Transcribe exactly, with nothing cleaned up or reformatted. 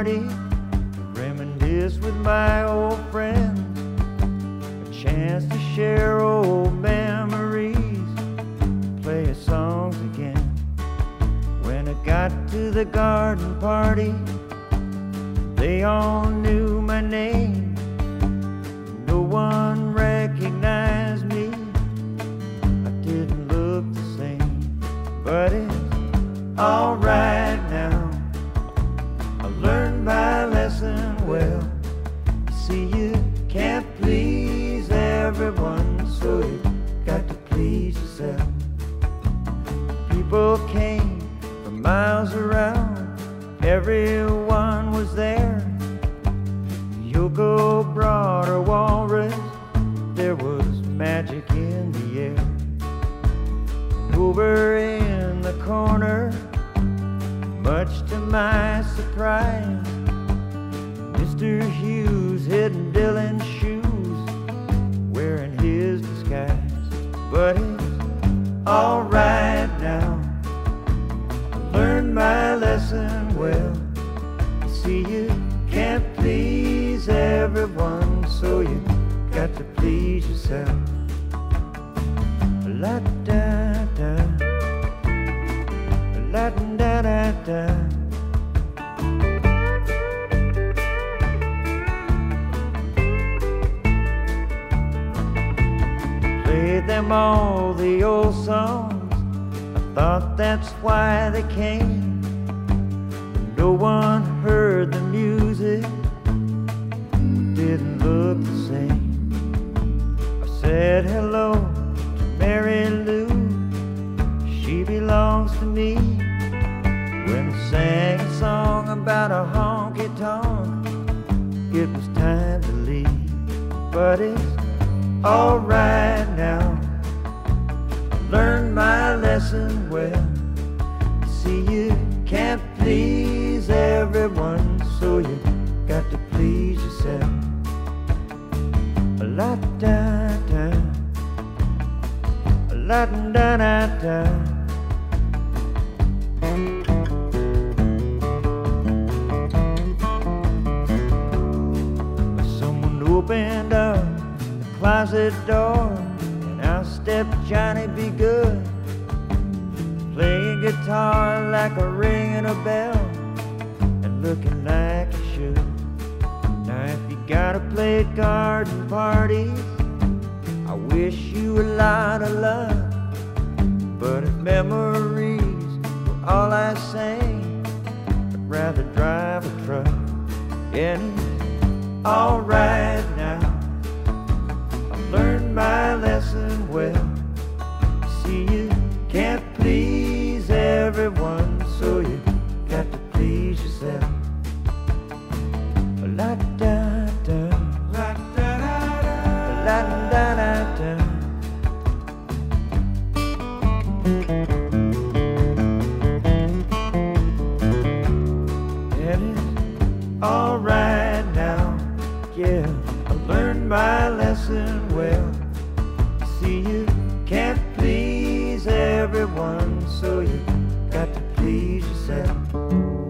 party, reminisce with my old friends, a chance to share old memories, play his songs again. When I got to the garden party, they all knew my name. No one recognized me. I didn't look the same, but it's alright now. I learned my lesson well. You see, you can't please everyone, so you got to please yourself. People came from miles around, everyone was there. Yoko brought her walrus, there was magic in the air. And over in the corner, much to my surprise, Mister Hughes hid Dylan's shoes, wearing his disguise. But it's alright now. I learned my lesson well. You see, you can't please everyone, so you got to please yourself. La da da, la da da da. Played them all the old songs, I thought that's why they came. No one heard the music, we didn't look the same. I said hello to Mary Lou, she belongs to me. When I sang a song about a honky-tonk, it was time to leave. But it's alright now. I learned my lesson well. You see, you can't please everyone, so you got to please yourself. La da da, la da da da. Someone opened up the closet door, and out stepped Johnny B. Good, playing guitar like a ringing a bell, and looking like you should. Now if you gotta play at garden parties, I wish you a lot of luck. But if memories were all I sang, I'd rather drive a truck. And it's alright now. I've learned my lesson well. See, you can't please everyone, so you got to please yourself. La da da, la da da da, la da da da. And it's alright now, yeah. I learned my lesson well. See, you can't please everyone, so you got to please yourself.